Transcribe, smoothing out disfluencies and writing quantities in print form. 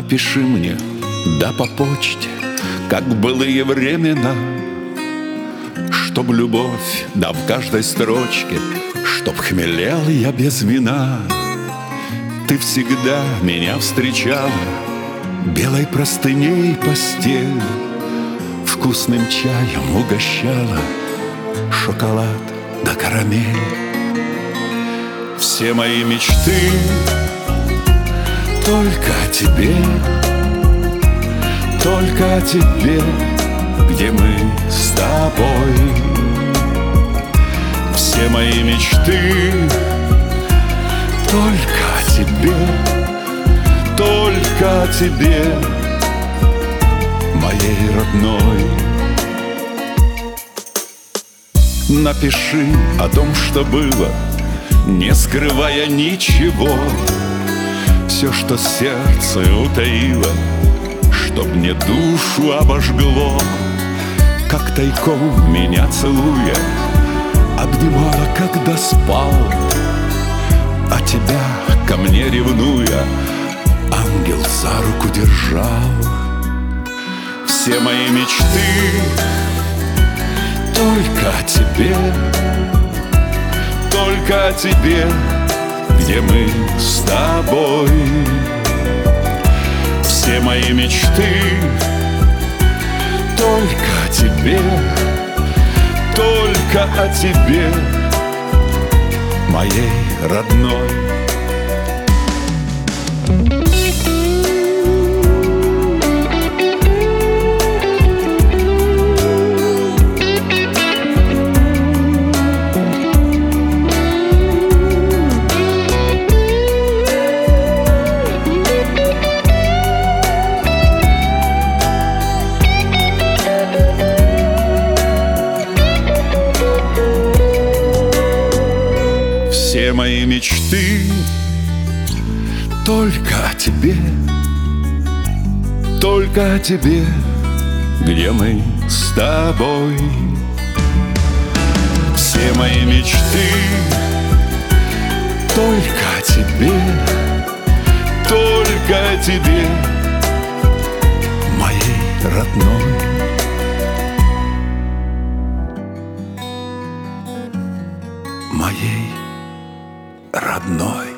Напиши мне, да по почте, как в былые времена, чтоб любовь, да в каждой строчке, чтоб хмелел я без вина. Ты всегда меня встречала белой простыней постель, вкусным чаем угощала шоколад да карамель. Все мои мечты только о тебе, только о тебе, где мы с тобой. Все мои мечты только о тебе, только о тебе, моей родной. Напиши о том, что было, не скрывая ничего, все, что сердце утаило, чтоб мне душу обожгло. Как тайком меня целуя, обнимала, когда спал, а тебя ко мне ревнуя, ангел за руку держал. Все мои мечты только о тебе, только о тебе, где мы с тобой. Все мои мечты только о тебе, только о тебе, моей родной. Все мои мечты только о тебе, только о тебе, где мы с тобой. Все мои мечты только о тебе, только о тебе, моей родной. Моей родной.